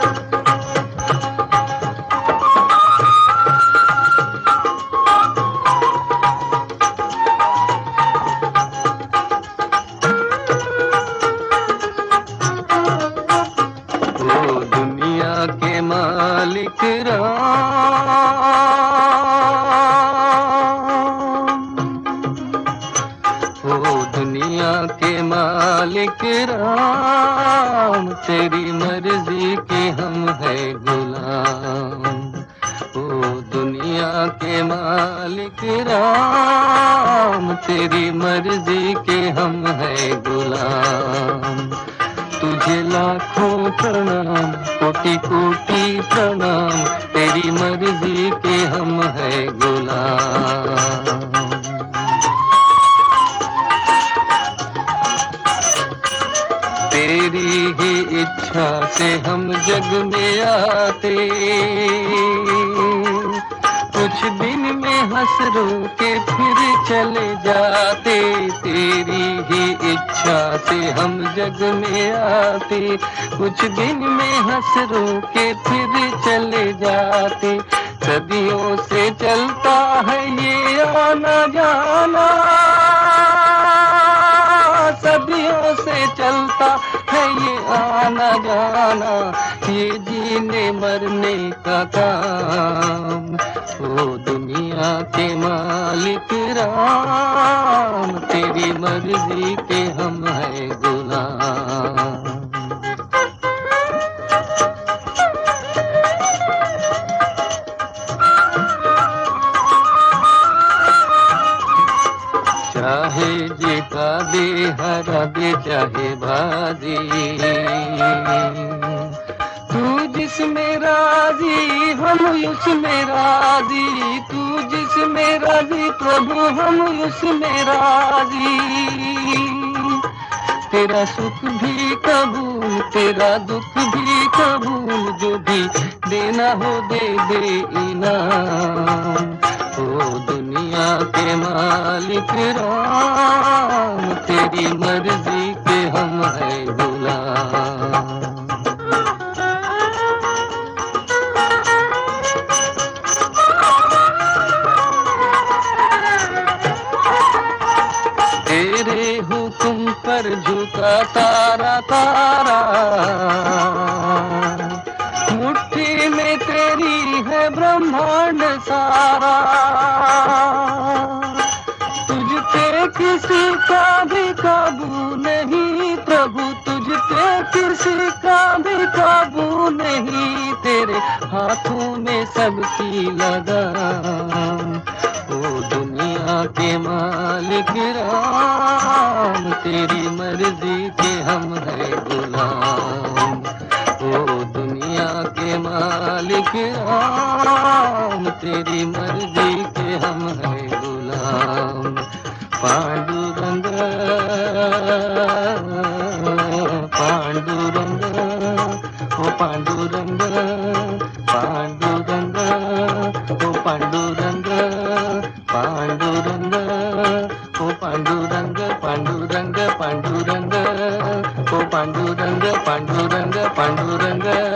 मालिक राम, ओ दुनिया के मालिक राम, तेरी मर्जी के हम है गुलाम। ओ दुनिया के मालिक राम, तेरी मर्जी के हम है गुलाम। तुझे लाखों प्रणाम, कोटि कोटि प्रणाम, तेरी मर्जी के हम है गुलाम। तेरी ही इच्छा से हम जग में आते, कुछ दिन में हंस रो के फिर चले जाते। तेरी ही इच्छा से हम जग में आते, कुछ दिन में हंस रो के फिर चले जाते। सदियों से चलता है ये आना जाना, सदियों से चलता है ये आना जाना, ये जीने मरने का काम। ओ दुनिया के मालिक राम, तेरी मर्जी के हम है गुलाम। चाहे जीता दे हरा दे चाहे बाजी, तू जिसमें राजी हम उसमें राजी। तू जिसमें राजी प्रभु हम उसमें राजी। तेरा सुख भी कबूल तेरा दुख भी कबूल, जो भी देना हो दे दे इनाम। ओ दुनिया के मालिक राम, तेरी मर्जी के हम है गुलाम। तेरे हुक्म पर झुका तारा तारा, मुट्ठी में तेरी है ब्रह्मांड सारा। तुझ पे किसी का भी काबू नहीं प्रभु, तुझ पे किसी का भी काबू नहीं। तेरे हाथों में सबकी लगाम। ओ दुनिया के मालिक राम, तेरी मर्जी के हम है गुलाम। ओ दुनिया के मालिक राम, तेरी मर्जी के हम है गुलाम। पांडुरंग पांडुरंग ओ पांडुरंग पांडुरंग ओ पांडुरंग पांडुरंग ओ पांडुरंग पांडुरंग पांडुरंग ओ पांडुरंग पांडुरंग पांडुरंग।